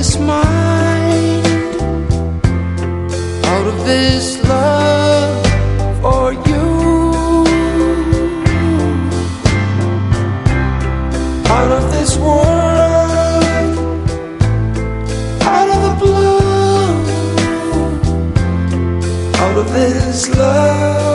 this mind, out of this love for you, out of this world, out of the blue, out of this love.